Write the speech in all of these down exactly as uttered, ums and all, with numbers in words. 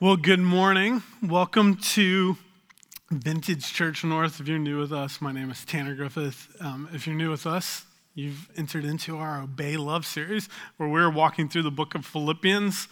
Well, good morning. Welcome to Vintage Church North. If you're new with us, my name is Tanner Griffith. Um, if you're new with us, you've entered into our Obey Love series where we're walking through the book of Philippians.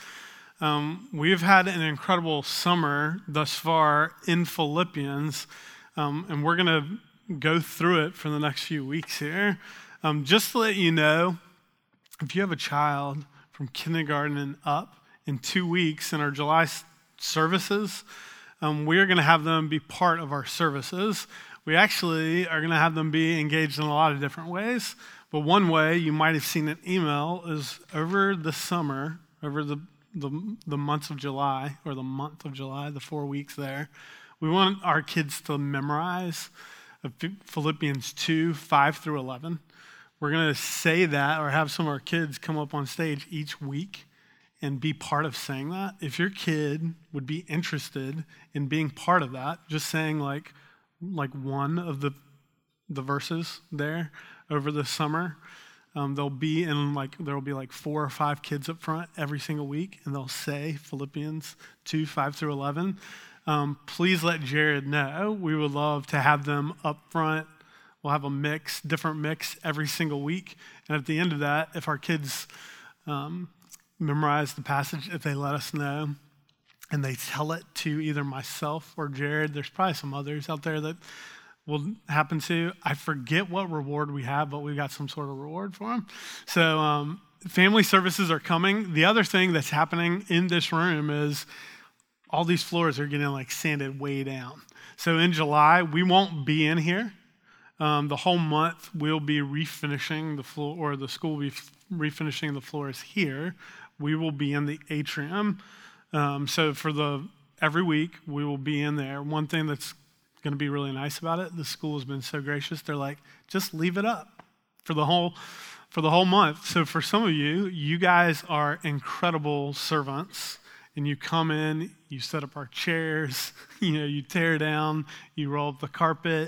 Um, we've had an incredible summer thus far in Philippians, um, and we're going to go through it for the next few weeks here. Um, just to let you know, if you have a child from kindergarten and up, in two weeks in our July services, um, we are going to have them be part of our services. We actually are going to have them be engaged in a lot of different ways, but one way you might have seen an email is over the summer, over the, the, the months of July, or the month of July, the four weeks there, we want our kids to memorize Philippians two, five through eleven. We're going to say that or have some of our kids come up on stage each week and be part of saying that. If your kid would be interested in being part of that, just saying like like one of the the verses there over the summer, um, they'll be in like there will be like four or five kids up front every single week, and they'll say Philippians two, five through eleven. Um, please let Jared know. We would love to have them up front. We'll have a mix, different mix every single week, and at the end of that, if our kids um, memorize the passage, if they let us know and they tell it to either myself or Jared, there's probably some others out there that will happen to. I forget what reward we have, but we got some sort of reward for them. So um, family services are coming. The other thing that's happening in this room is all these floors are getting like sanded way down. So in July, we won't be in here. Um, the whole month, we'll be refinishing the floor, or the school will be f- refinishing the floors here. We will be in the atrium. Um, so for the every week, we will be in there. One thing that's going to be really nice about it, the school has been so gracious. They're like, just leave it up for the whole for the whole month. So for some of you, you guys are incredible servants. And you come in, you set up our chairs, you know, you tear down, you roll up the carpet.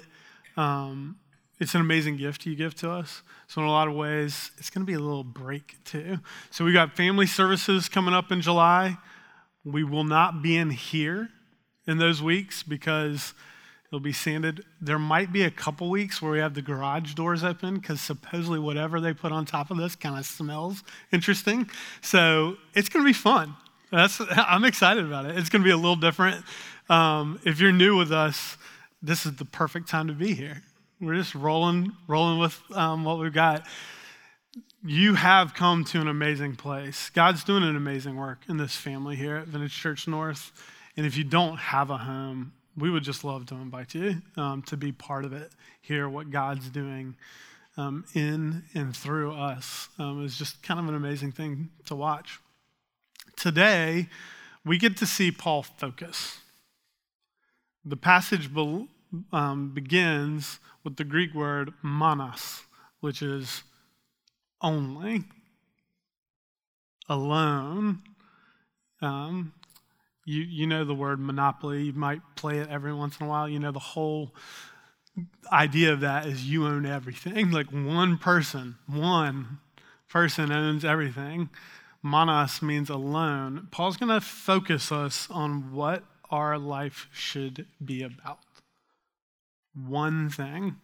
Um, it's an amazing gift you give to us. So in a lot of ways, it's going to be a little break too. So we got family services coming up in July. We will not be in here in those weeks because it'll be sanded. There might be a couple weeks where we have the garage doors open because supposedly whatever they put on top of this kind of smells interesting. So it's going to be fun. That's, I'm excited about it. It's going to be a little different. Um, if you're new with us, this is the perfect time to be here. We're just rolling, rolling with um, what we've got. You have come to an amazing place. God's doing an amazing work in this family here at Vintage Church North. And if you don't have a home, we would just love to invite you um, to be part of it. Hear what God's doing um, in and through us. Um, it's just kind of an amazing thing to watch. Today, we get to see Paul focus. The passage be- um, begins with the Greek word monos, which is only, alone. Um, you, you know the word monopoly. You might play it every once in a while. You know the whole idea of that is you own everything. Like one person, one person owns everything. Monos means alone. Paul's going to focus us on what our life should be about. One thing.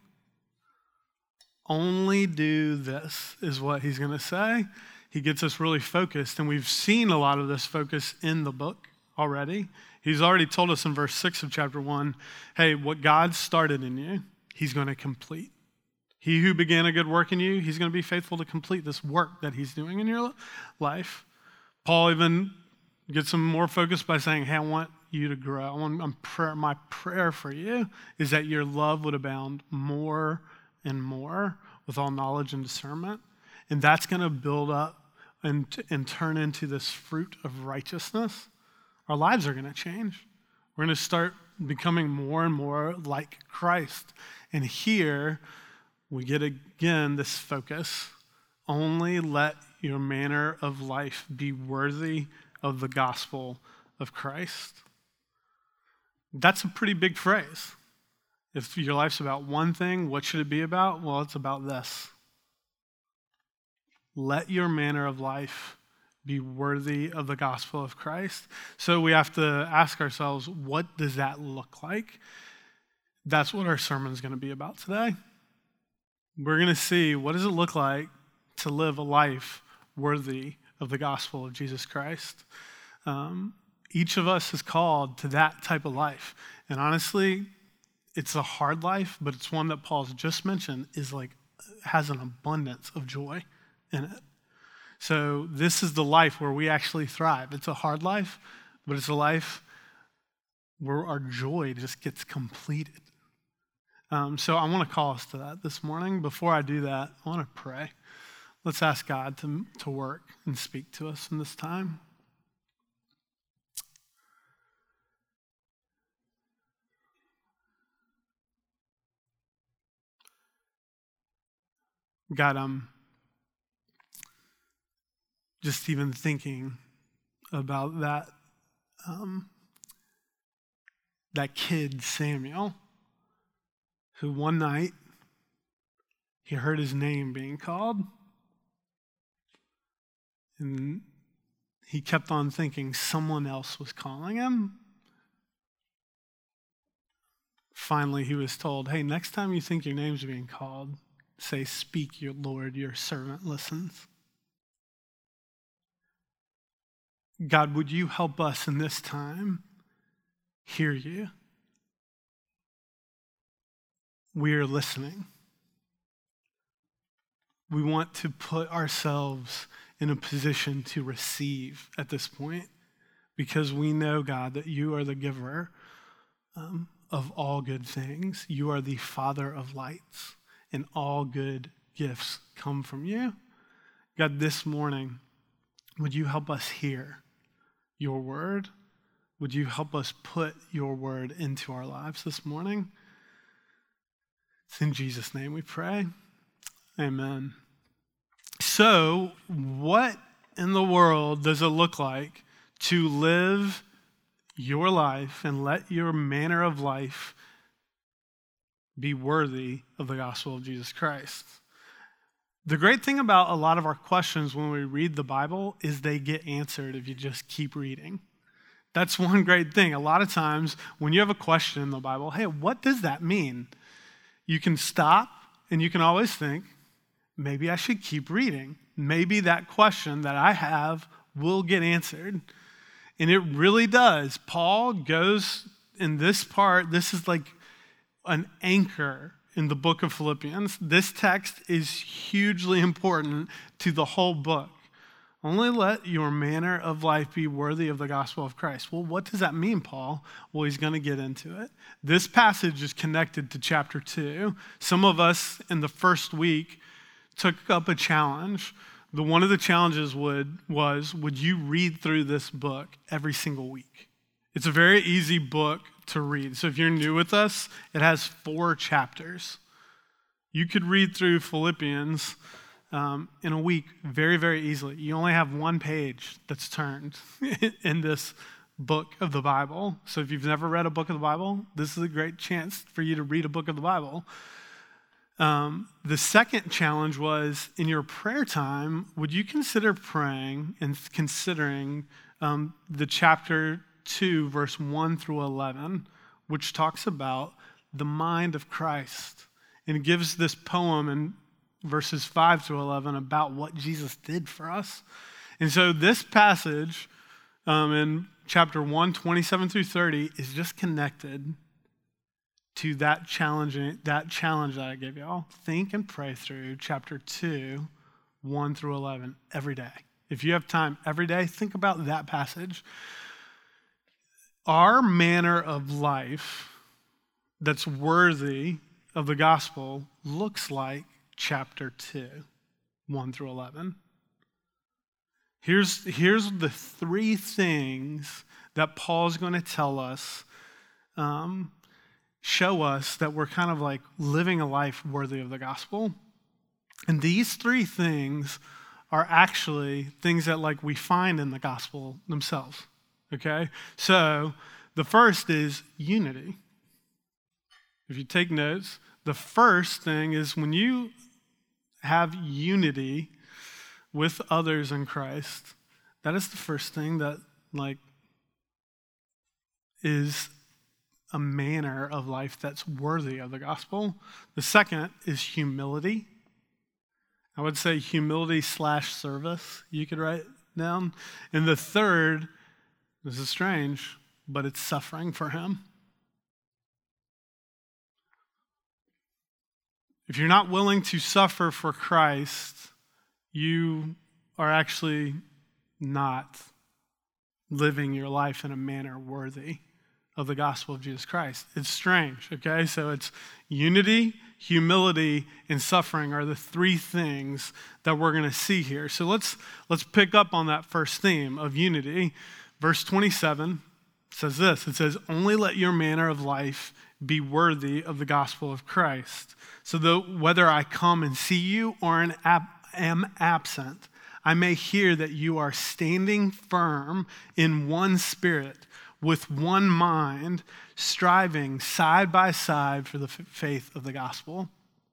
Only do this is what he's going to say. He gets us really focused, and we've seen a lot of this focus in the book already. He's already told us in verse six of chapter one, hey, what God started in you, he's going to complete. He who began a good work in you, he's going to be faithful to complete this work that he's doing in your life. Paul even gets some more focused by saying, hey, I want you to grow. I want, I'm prayer, my prayer for you is that your love would abound more and more with all knowledge and discernment. And that's going to build up and, and turn into this fruit of righteousness. Our lives are going to change. We're going to start becoming more and more like Christ. And here we get again this focus. Only let your manner of life be worthy of the gospel of Christ. That's a pretty big phrase. If your life's about one thing, what should it be about? Well, it's about this. Let your manner of life be worthy of the gospel of Christ. So we have to ask ourselves, what does that look like? That's what our sermon is going to be about today. We're going to see, what does it look like to live a life worthy of the gospel of Jesus Christ? Um, each of us is called to that type of life. And honestly, it's a hard life, but it's one that Paul's just mentioned is like, has an abundance of joy in it. So this is the life where we actually thrive. It's a hard life, but it's a life where our joy just gets completed. Um, so I want to call us to that this morning. Before I do that, I want to pray. Let's ask God to, to work and speak to us in this time. God, I'm just even thinking about that um, that kid, Samuel, who one night he heard his name being called. And he kept on thinking someone else was calling him. Finally, he was told, hey, next time you think your name's being called, say, speak, your Lord, your servant listens. God, would you help us in this time hear you? We are listening. We want to put ourselves in a position to receive at this point because we know, God, that you are the giver um, of all good things. You are the Father of lights, and all good gifts come from you. God, this morning, would you help us hear your word? Would you help us put your word into our lives this morning? It's in Jesus' name we pray. Amen. So, what in the world does it look like to live your life and let your manner of life be worthy of the gospel of Jesus Christ? The great thing about a lot of our questions when we read the Bible is they get answered if you just keep reading. That's one great thing. A lot of times when you have a question in the Bible, hey, what does that mean? You can stop and you can always think, maybe I should keep reading. Maybe that question that I have will get answered. And it really does. Paul goes in this part, this is like an anchor in the book of Philippians. This text is hugely important to the whole book. Only let your manner of life be worthy of the gospel of Christ. Well, what does that mean, Paul? Well, he's going to get into it. This passage is connected to chapter two. Some of us in the first week took up a challenge. The one of the challenges would was, would you read through this book every single week? It's a very easy book to read. So if you're new with us, it has four chapters. You could read through Philippians um, in a week very, very easily. You only have one page that's turned in this book of the Bible. So if you've never read a book of the Bible, this is a great chance for you to read a book of the Bible. Um, the second challenge was, in your prayer time, would you consider praying and considering um, the chapter two, verse one through eleven, which talks about the mind of Christ. And it gives this poem in verses five through eleven about what Jesus did for us. And so this passage um, in chapter one, twenty-seven through thirty is just connected to that challenging that challenge that I gave y'all. Think and pray through chapter two, one through eleven every day. If you have time every day, think about that passage. Our manner of life that's worthy of the gospel looks like chapter two, one through eleven. Here's, here's the three things that Paul's going to tell us, um, show us that we're kind of like living a life worthy of the gospel. And these three things are actually things that like we find in the gospel themselves. Okay, so the first is unity. If you take notes, the first thing is when you have unity with others in Christ, That is the first thing that, like, is a manner of life that's worthy of the gospel. The second is humility. I would say humility slash service, you could write down. And the third, this is strange, but it's suffering for him. If you're not willing to suffer for Christ, you are actually not living your life in a manner worthy of the gospel of Jesus Christ. It's strange, okay? So it's unity, humility, and suffering are the three things that we're going to see here. So let's let's pick up on that first theme of unity. Verse twenty-seven says this. It says, "Only let your manner of life be worthy of the gospel of Christ, so that whether I come and see you or am absent, I may hear that you are standing firm in one spirit, with one mind, striving side by side for the f- faith of the gospel."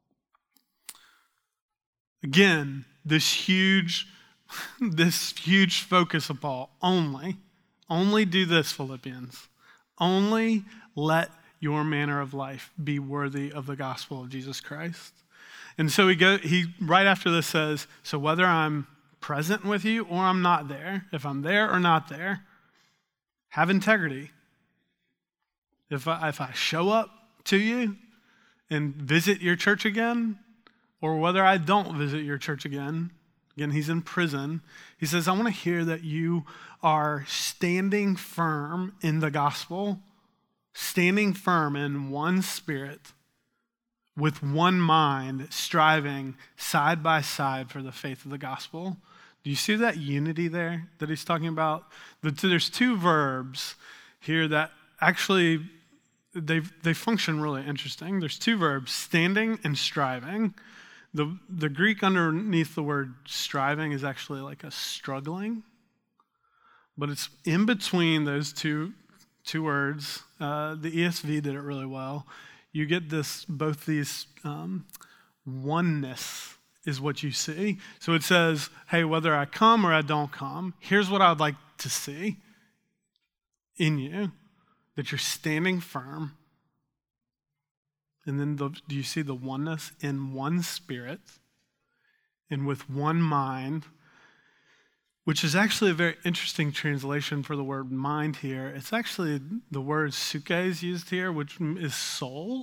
Again, this huge, this huge focus of Paul. Only, only do this, Philippians. Only let your manner of life be worthy of the gospel of Jesus Christ. And so he go, he right after this says, so whether I'm present with you or I'm not there, if I'm there or not there, have integrity. If I, if I show up to you and visit your church again, or whether I don't visit your church again, again, he's in prison, he says, I want to hear that you are standing firm in the gospel, standing firm in one spirit, with one mind, striving side by side for the faith of the gospel. Do you see that unity there that he's talking about? There's two verbs here that actually, they they function really interesting. There's two verbs, standing and striving. The, the Greek underneath the word striving is actually like a struggling, but it's in between those two, two words. Uh, the E S V did it really well. You get this, both these um, oneness is what you see. So it says, hey, whether I come or I don't come, here's what I'd like to see in you, that you're standing firm. And then the, do you see the oneness in one spirit and with one mind, which is actually a very interesting translation for the word mind here. It's actually the word suke is used here, which is soul.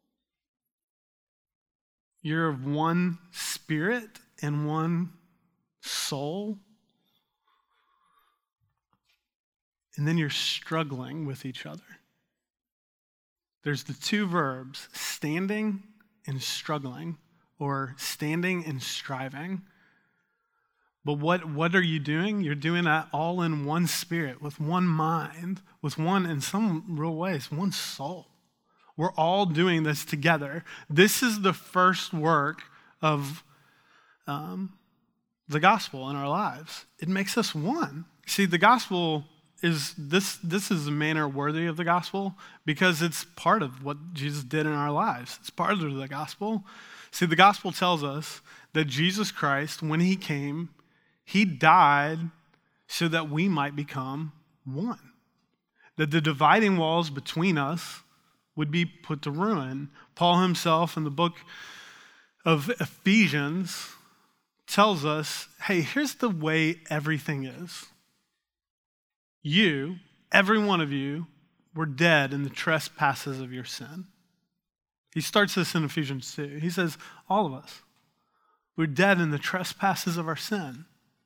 You're of one spirit and one soul. And then you're struggling with each other. There's the two verbs, standing and struggling, or standing and striving. But what, what are you doing? You're doing that all in one spirit, with one mind, with one, in some real ways, one soul. We're all doing this together. This is the first work of um, the gospel in our lives. It makes us one. See, the gospel is, this, this is a manner worthy of the gospel because it's part of what Jesus did in our lives. It's part of the gospel. See, the gospel tells us that Jesus Christ, when he came, he died so that we might become one. That the dividing walls between us would be put to ruin. Paul himself in the book of Ephesians tells us, hey, here's the way everything is. You, every one of you, were dead in the trespasses of your sin. He starts this in Ephesians two. He says, all of us, we're dead in the trespasses of our sin.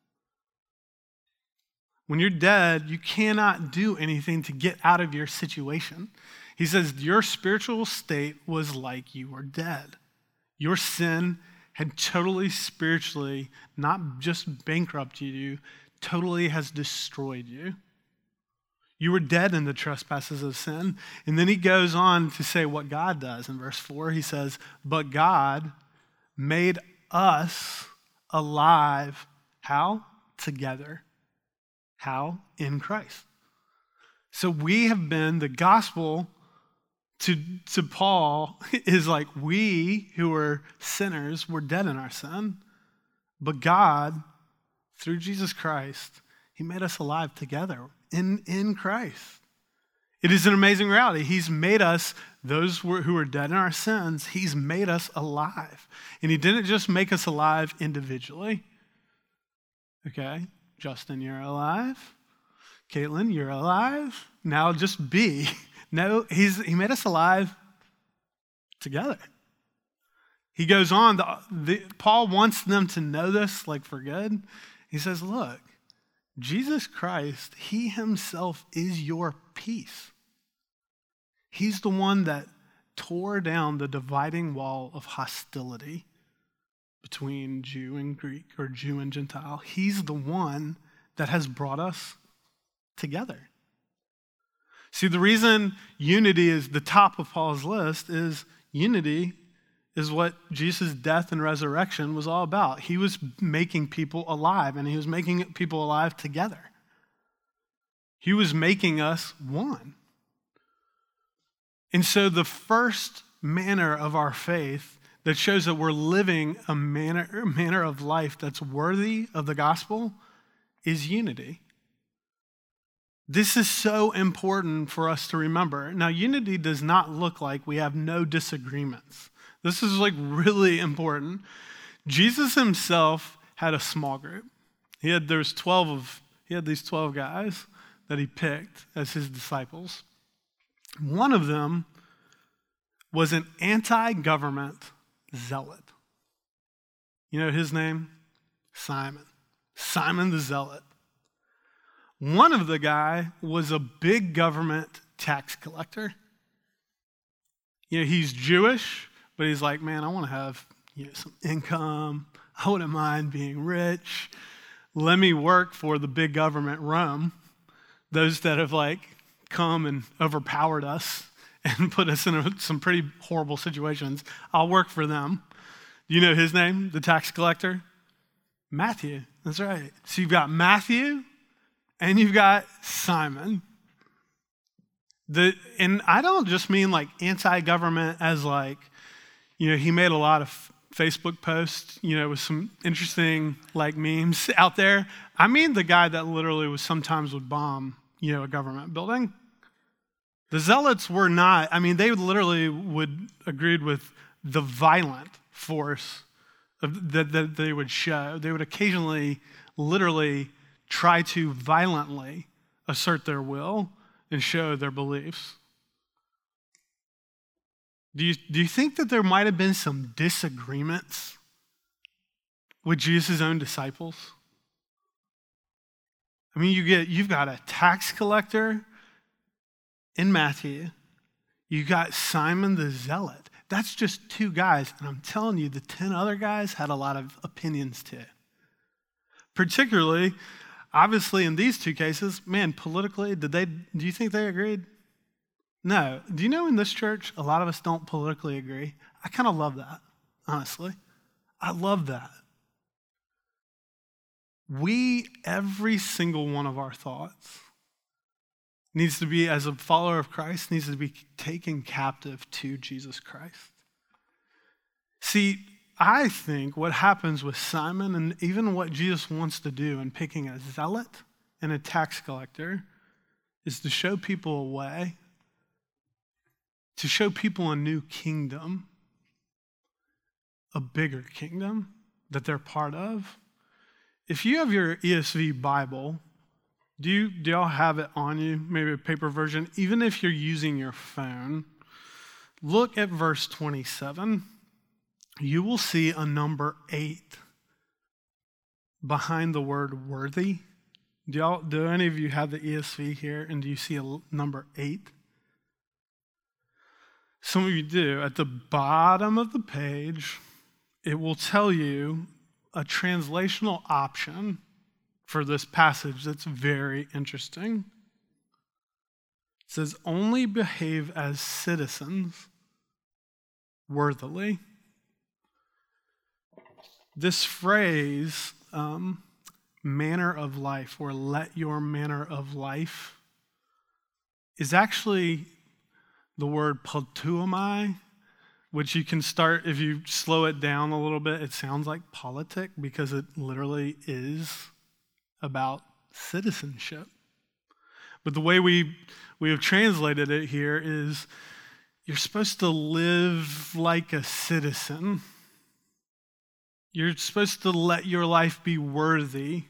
When you're dead, you cannot do anything to get out of your situation. He says your spiritual state was like you were dead. Your sin had totally spiritually, not just bankrupted you, totally has destroyed you. You were dead in the trespasses of sin. And then he goes on to say what God does. In verse four, he says, but God made us alive. How? Together. How? In Christ. So we have been, the gospel to, to Paul is like we who are sinners were dead in our sin, but God, through Jesus Christ, He made us alive together in, in Christ. It is an amazing reality. He's made us, those who are dead in our sins, he's made us alive. And he didn't just make us alive individually. Okay, Justin, you're alive. Caitlin, you're alive. Now just be. No, he's, he made us alive together. He goes on, the, the, Paul wants them to know this like for good. He says, look, Jesus Christ, he himself is your peace. He's the one that tore down the dividing wall of hostility between Jew and Greek or Jew and Gentile. He's the one that has brought us together. See, the reason unity is the top of Paul's list is unity is what Jesus' death and resurrection was all about. He was making people alive, and he was making people alive together. He was making us one. And so the first manner of our faith that shows that we're living a manner, manner of life that's worthy of the gospel is unity. This is so important for us to remember. Now, unity does not look like we have no disagreements. This is like really important. Jesus himself had a small group. He had, there's twelve of, he had these twelve guys that he picked as his disciples. One of them was an anti-government zealot. You know his name? Simon. Simon the Zealot. One of the guy was a big government tax collector. You know, he's Jewish, but he's like, man, I want to have, you know, some income. I wouldn't mind being rich. Let me work for the big government, Rome, those that have like come and overpowered us and put us in a, some pretty horrible situations. I'll work for them. You know his name, the tax collector? Matthew. That's right. So you've got Matthew and you've got Simon. The, and I don't just mean like anti-government as like, you know, he made a lot of Facebook posts, you know, with some interesting like memes out there. I mean the guy that literally was sometimes would bomb, you know, a government building. The zealots were not, I mean, they literally would agreed with the violent force of, that, that they would show. They would occasionally literally try to violently assert their will and show their beliefs. Do you, do you think that there might have been some disagreements with Jesus' own disciples? I mean, you get, you've got a tax collector in Matthew. You got Simon the Zealot. That's just two guys. And I'm telling you, the ten other guys had a lot of opinions too. Particularly, obviously in these two cases, man, politically, did they, do you think they agreed? No. Do you know in this church, a lot of us don't politically agree? I kind of love that, honestly. I love that. We, every single one of our thoughts needs to be, as a follower of Christ, needs to be taken captive to Jesus Christ. See, I think what happens with Simon and even what Jesus wants to do in picking a zealot and a tax collector is to show people a way, to show people a new kingdom, a bigger kingdom that they're part of. If you have your E S V Bible, do you do y'all have it on you? Maybe a paper version. Even if you're using your phone, look at verse twenty-seven. You will see a number eight behind the word worthy. Do y'all, do any of you have the E S V here? And do you see a number eight? Some of you do. At the bottom of the page, it will tell you a translational option for this passage that's very interesting. It says, only behave as citizens worthily. This phrase, um, manner of life, or let your manner of life, is actually the word politeomai, which you can start, if you slow it down a little bit, it sounds like politic because it literally is about citizenship. But the way we, we have translated it here is you're supposed to live like a citizen. You're supposed to let your life be worthy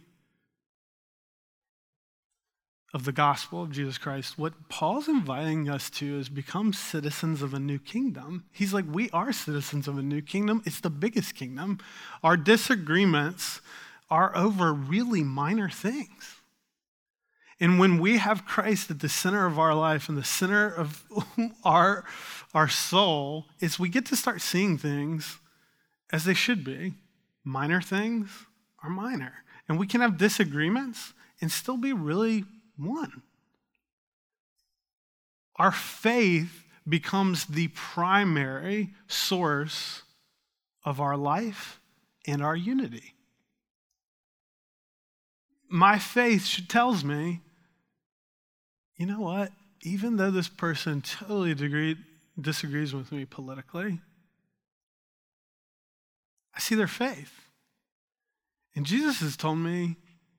of the gospel of Jesus Christ. What Paul's inviting us to is become citizens of a new kingdom. He's like, we are citizens of a new kingdom. It's the biggest kingdom. Our disagreements are over really minor things. And when we have Christ at the center of our life and the center of our, our soul, is we get to start seeing things as they should be. Minor things are minor. And we can have disagreements and still be really one. Our faith becomes the primary source of our life and our unity. My faith tells me, you know what? Even though this person totally degree, disagrees with me politically, I see their faith. And Jesus has told me,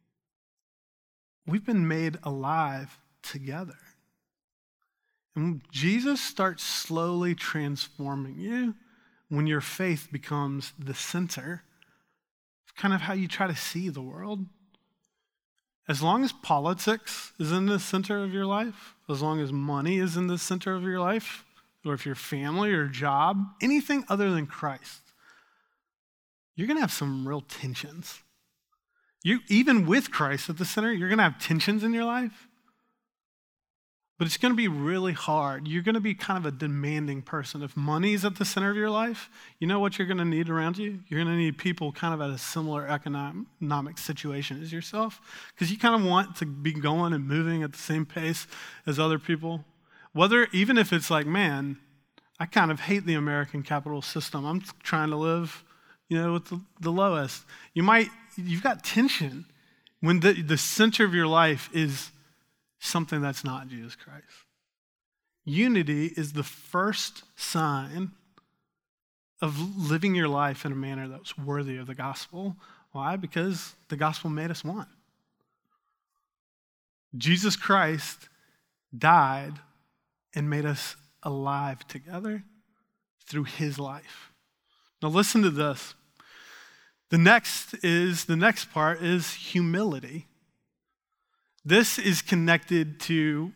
we've been made alive together. And Jesus starts slowly transforming you when your faith becomes the center of kind of how you try to see the world. As long as politics is in the center of your life, as long as money is in the center of your life, or if your family or job, anything other than Christ, you're going to have some real tensions. You, even with Christ at the center, you're going to have tensions in your life. But it's going to be really hard. You're going to be kind of a demanding person. If money's at the center of your life, you know what you're going to need around you? You're going to need people kind of at a similar economic situation as yourself, because you kind of want to be going and moving at the same pace as other people. Whether, even if it's like, man, I kind of hate the American capital system. I'm trying to live, you know, with the, the lowest. You might, you've got tension when the, the center of your life is something that's not Jesus Christ. Unity is the first sign of living your life in a manner that's worthy of the gospel. Why? Because the gospel made us one. Jesus Christ died and made us alive together through his life. Now listen to this. The next is, the next part is humility. This is connected to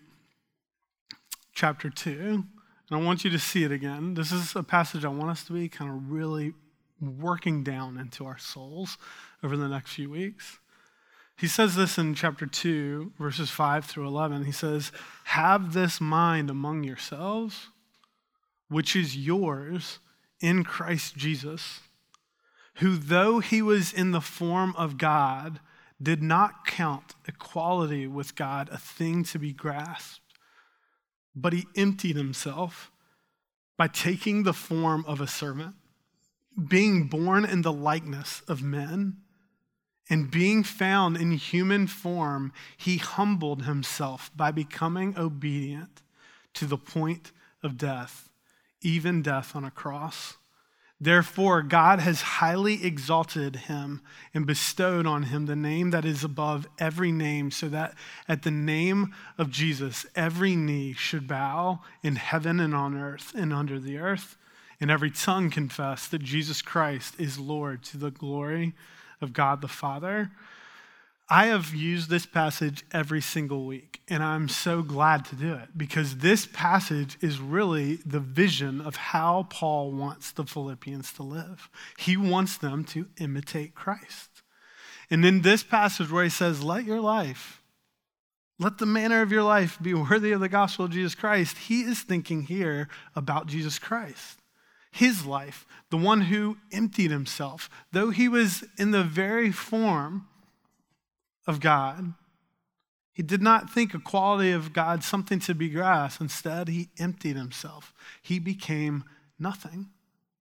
chapter two, and I want you to see it again. This is a passage I want us to be kind of really working down into our souls over the next few weeks. He says this in chapter two, verses five through eleven. He says, "Have this mind among yourselves, which is yours in Christ Jesus, who though he was in the form of God, did not count equality with God a thing to be grasped, but he emptied himself by taking the form of a servant, being born in the likeness of men, and being found in human form, he humbled himself by becoming obedient to the point of death, even death on a cross. Therefore, God has highly exalted him and bestowed on him the name that is above every name, so that at the name of Jesus, every knee should bow in heaven and on earth and under the earth, and every tongue confess that Jesus Christ is Lord, to the glory of God the Father." I have used this passage every single week, and I'm so glad to do it, because this passage is really the vision of how Paul wants the Philippians to live. He wants them to imitate Christ. And in this passage where he says, let your life, let the manner of your life be worthy of the gospel of Jesus Christ, he is thinking here about Jesus Christ. His life, the one who emptied himself, though he was in the very form of God, he did not think equality of God something to be grasped. Instead, he emptied himself. He became nothing.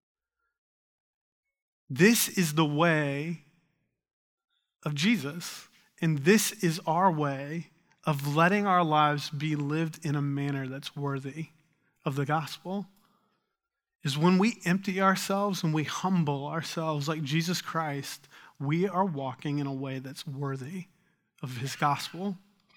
This is the way of Jesus, and this is our way of letting our lives be lived in a manner that's worthy of the gospel. Is when we empty ourselves and we humble ourselves like Jesus Christ, we are walking in a way that's worthy of his gospel.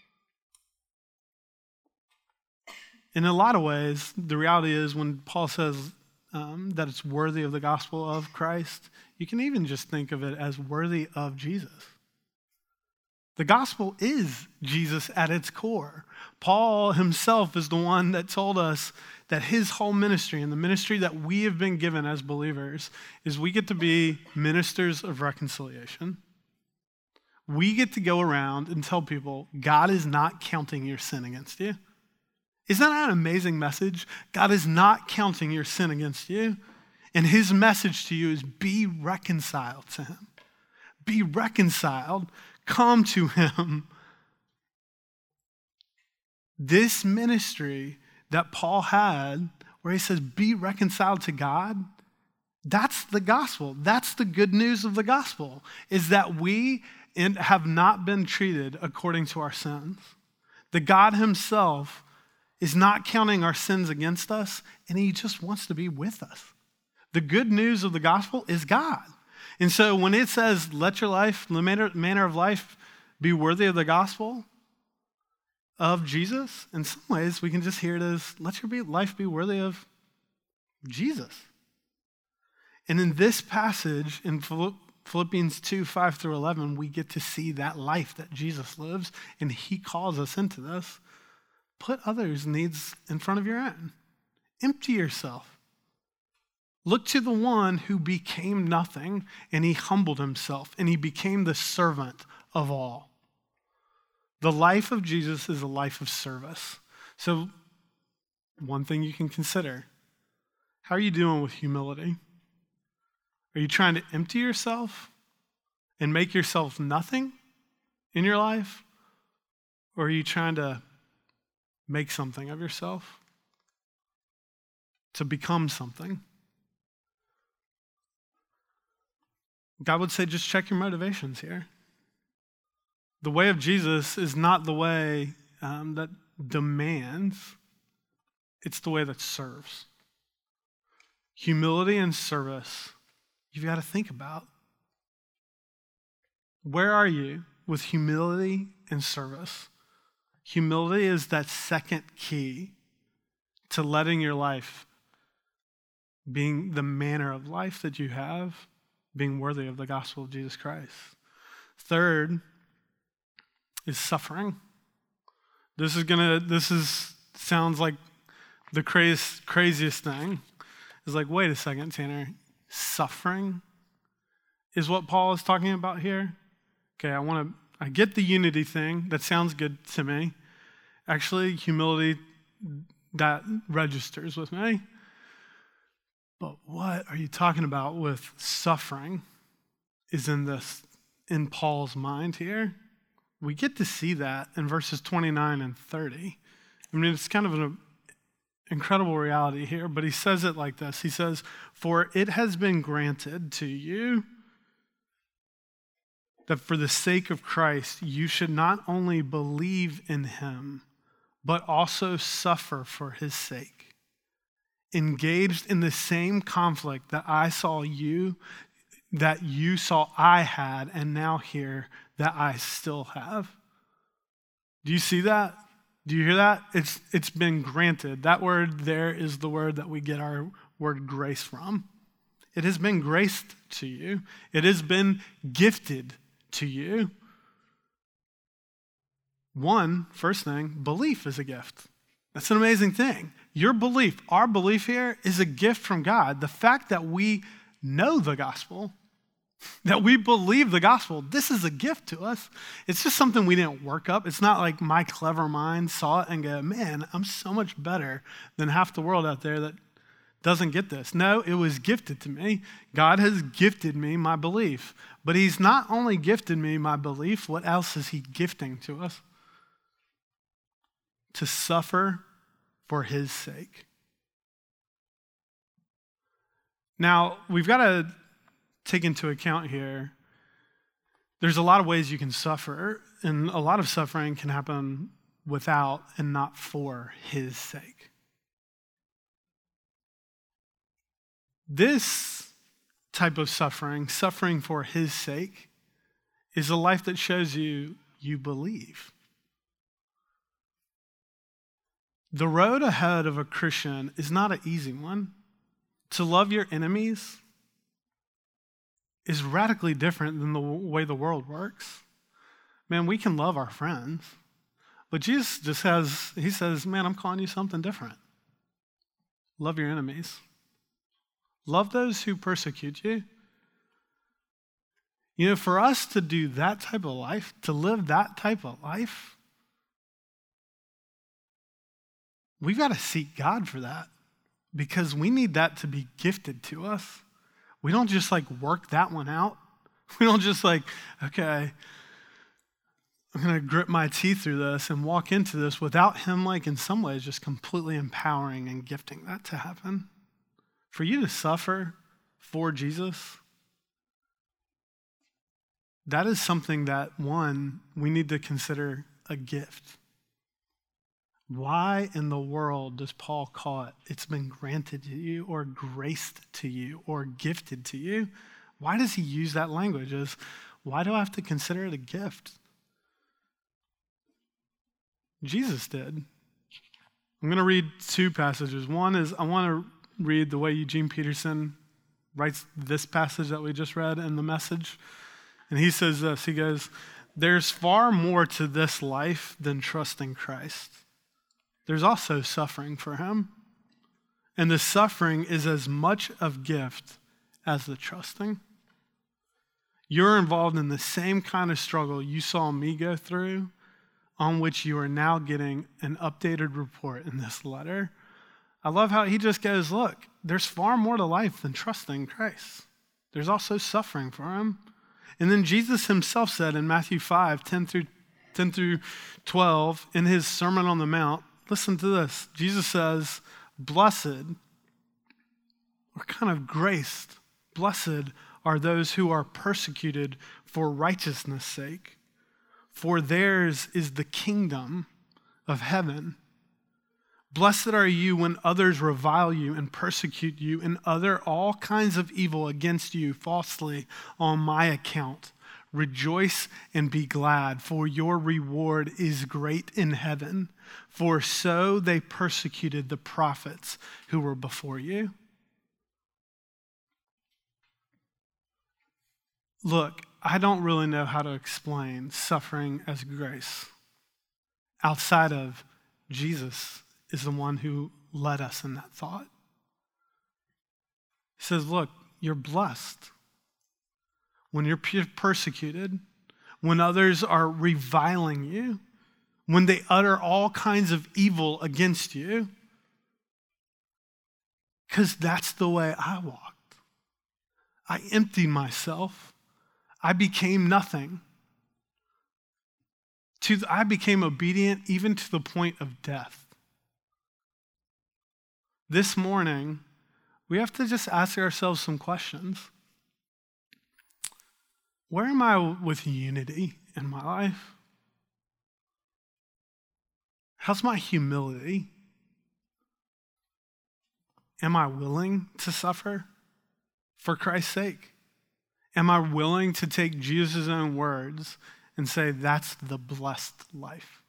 In a lot of ways, the reality is when Paul says um, that it's worthy of the gospel of Christ, you can even just think of it as worthy of Jesus. The gospel is Jesus at its core. Paul himself is the one that told us that his whole ministry and the ministry that we have been given as believers is we get to be ministers of reconciliation. We get to go around and tell people God is not counting your sin against you. Isn't that an amazing message? God is not counting your sin against you. And his message to you is be reconciled to him. Be reconciled. Come to him. This ministry that Paul had, where he says, be reconciled to God, that's the gospel. That's the good news of the gospel, is that we have not been treated according to our sins. The God himself is not counting our sins against us, and he just wants to be with us. The good news of the gospel is God. And so when it says, let your life, the manner, manner of life be worthy of the gospel of Jesus, in some ways we can just hear it as, let your be, life be worthy of Jesus. And in this passage, in Philippians two, five through eleven, we get to see that life that Jesus lives, and he calls us into this. Put others' needs in front of your own. Empty yourself. Look to the one who became nothing, and he humbled himself, and he became the servant of all. The life of Jesus is a life of service. So one thing you can consider, how are you doing with humility? Are you trying to empty yourself and make yourself nothing in your life? Or are you trying to make something of yourself? To become something? God would say, just check your motivations here. The way of Jesus is not the way um, that demands, it's the way that serves. Humility and service, you've got to think about. Where are you with humility and service? Humility is that second key to letting your life, being the manner of life that you have, being worthy of the gospel of Jesus Christ. Third is suffering. This is gonna, this is, sounds like the craziest, craziest thing. It's like, wait a second, Tanner, suffering is what Paul is talking about here? Okay, I want to, I get the unity thing. That sounds good to me. Actually, humility, that registers with me. But what are you talking about with suffering is in this, in Paul's mind here. We get to see that in verses twenty-nine and thirty. I mean, it's kind of an incredible reality here, but he says it like this. He says, for it has been granted to you that for the sake of Christ, you should not only believe in him, but also suffer for his sake. Engaged in the same conflict that I saw you, that you saw I had, and now hear that I still have. Do you see that? Do you hear that? It's it's been granted. That word there is the word that we get our word grace from. It has been graced to you. It has been gifted to you. One, first thing, belief is a gift. That's an amazing thing. Your belief, our belief here is a gift from God. The fact that we know the gospel, that we believe the gospel, this is a gift to us. It's just something we didn't work up. It's not like my clever mind saw it and go, man, I'm so much better than half the world out there that doesn't get this. No, it was gifted to me. God has gifted me my belief. But he's not only gifted me my belief, what else is he gifting to us? To suffer for his sake. Now, we've got to take into account here, there's a lot of ways you can suffer, and a lot of suffering can happen without and not for his sake. This type of suffering, suffering for his sake, is a life that shows you you believe. The road ahead of a Christian is not an easy one. To love your enemies is radically different than the way the world works. Man, we can love our friends, but Jesus just has, he says, man, I'm calling you something different. Love your enemies. Love those who persecute you. You know, for us to do that type of life, to live that type of life, we've got to seek God for that because we need that to be gifted to us. We don't just like work that one out. We don't just like, okay, I'm going to grit my teeth through this and walk into this without him like in some ways just completely empowering and gifting that to happen. For you to suffer for Jesus, that is something that, one, we need to consider a gift. Why in the world does Paul call it, it's been granted to you or graced to you or gifted to you? Why does he use that language? As, why do I have to consider it a gift? Jesus did. I'm going to read two passages. One is, I want to read the way Eugene Peterson writes this passage that we just read in the Message. And he says this, he goes, there's far more to this life than trusting Christ. There's also suffering for him. And the suffering is as much of gift as the trusting. You're involved in the same kind of struggle you saw me go through, on which you are now getting an updated report in this letter. I love how he just goes, look, there's far more to life than trusting Christ. There's also suffering for him. And then Jesus himself said in Matthew five, ten through twelve, in his Sermon on the Mount, listen to this. Jesus says, blessed, or kind of graced, blessed are those who are persecuted for righteousness' sake, for theirs is the kingdom of heaven. Blessed are you when others revile you and persecute you and utter all kinds of evil against you falsely on my account. Rejoice and be glad, for your reward is great in heaven. For so they persecuted the prophets who were before you. Look, I don't really know how to explain suffering as grace outside of Jesus is the one who led us in that thought. He says, look, you're blessed when you're persecuted, when others are reviling you, when they utter all kinds of evil against you, because that's the way I walked. I emptied myself. I became nothing. To, I became obedient even to the point of death. This morning, we have to just ask ourselves some questions. Where am I with unity in my life? How's my humility? Am I willing to suffer for Christ's sake? Am I willing to take Jesus' own words and say, that's the blessed life?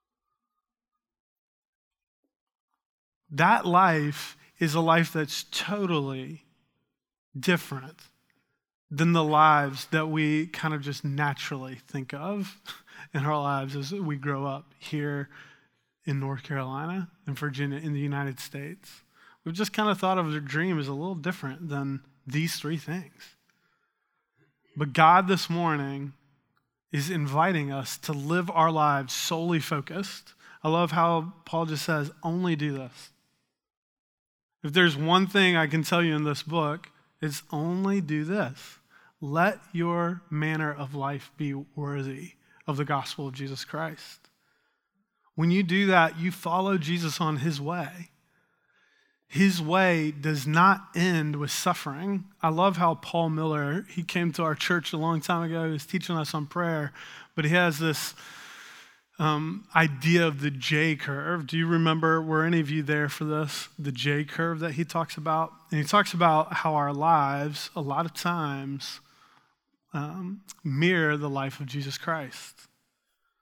That life is a life that's totally different than the lives that we kind of just naturally think of in our lives as we grow up here in North Carolina and Virginia in the United States. We've just kind of thought of the dream as a little different than these three things. But God this morning is inviting us to live our lives solely focused. I love how Paul just says, only do this. If there's one thing I can tell you in this book, it's only do this. Let your manner of life be worthy of the gospel of Jesus Christ. When you do that, you follow Jesus on his way. His way does not end with suffering. I love how Paul Miller, he came to our church a long time ago. He was teaching us on prayer, but he has this um, idea of the J curve. Do you remember, were any of you there for this? The J curve that he talks about? And he talks about how our lives, a lot of times, um, mirror the life of Jesus Christ.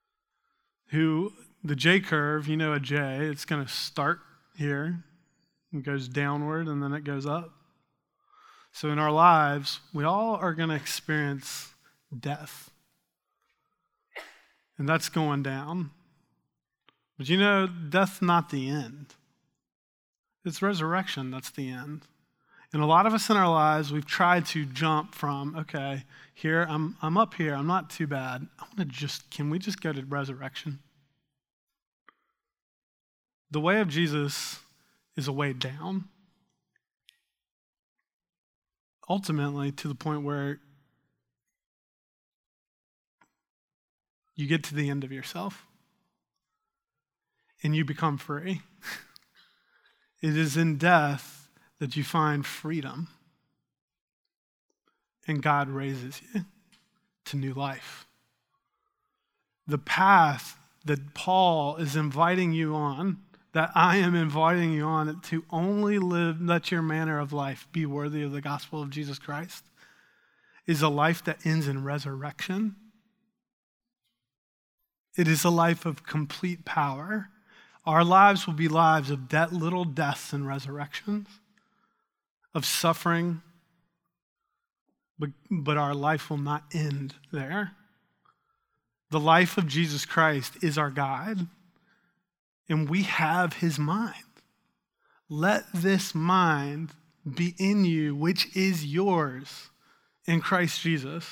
who the J curve, you know a J, it's going to start here, and goes downward, and then it goes up. So in our lives, we all are going to experience death. And that's going down. But you know, death's not the end. It's resurrection that's the end. And a lot of us in our lives, we've tried to jump from, okay, here, I'm I'm up here, I'm not too bad. I want to just, can we just go to resurrection? The way of Jesus is a way down. Ultimately, to the point where you get to the end of yourself and you become free. It is in death that you find freedom, and God raises you to new life. The path that Paul is inviting you on, that I am inviting you on, to only live, let your manner of life be worthy of the gospel of Jesus Christ, is a life that ends in resurrection. It is a life of complete power. Our lives will be lives of de- little deaths and resurrections, of suffering, but, but our life will not end there. The life of Jesus Christ is our guide, and we have his mind. Let this mind be in you, which is yours in Christ Jesus.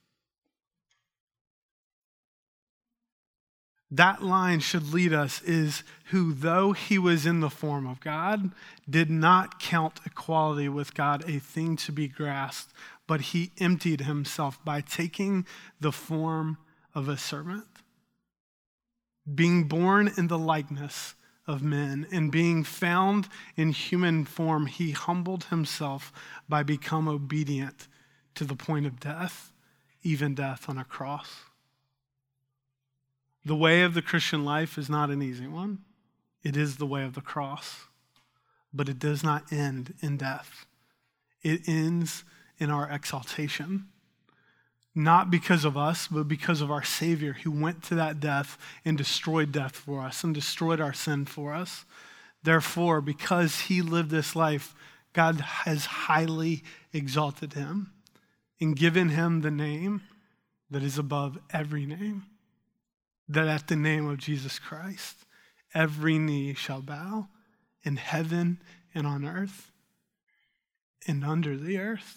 That line should lead us, is who, though he was in the form of God, did not count equality with God a thing to be grasped, but he emptied himself by taking the form of a servant. Being born in the likeness of men and being found in human form, he humbled himself by becoming obedient to the point of death, even death on a cross. The way of the Christian life is not an easy one. It is the way of the cross, but it does not end in death. It ends in our exaltation, not because of us, but because of our Savior who went to that death and destroyed death for us and destroyed our sin for us. Therefore, because he lived this life, God has highly exalted him and given him the name that is above every name, that at the name of Jesus Christ, every knee shall bow in heaven and on earth and under the earth.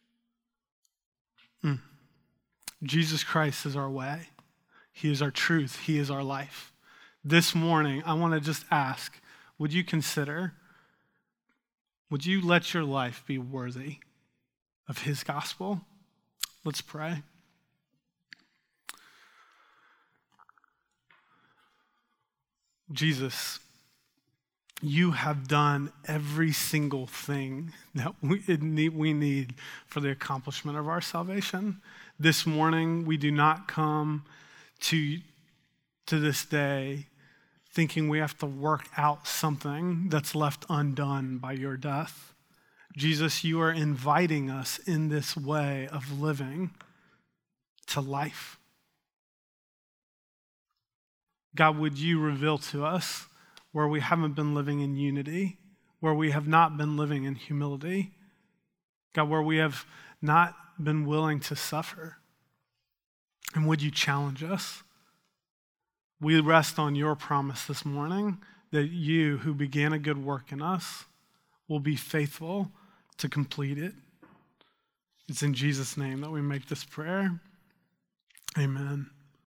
Mm. Jesus Christ is our way. He is our truth. He is our life. This morning, I want to just ask, would you consider, would you let your life be worthy of his gospel? Let's pray. Jesus, you have done every single thing that we need for the accomplishment of our salvation. This morning, we do not come to, to this day thinking we have to work out something that's left undone by your death. Jesus, you are inviting us in this way of living to life. God, would you reveal to us where we haven't been living in unity, where we have not been living in humility, God, where we have not been willing to suffer. And would you challenge us? We rest on your promise this morning that you, who began a good work in us, will be faithful to complete it. It's in Jesus' name that we make this prayer. Amen.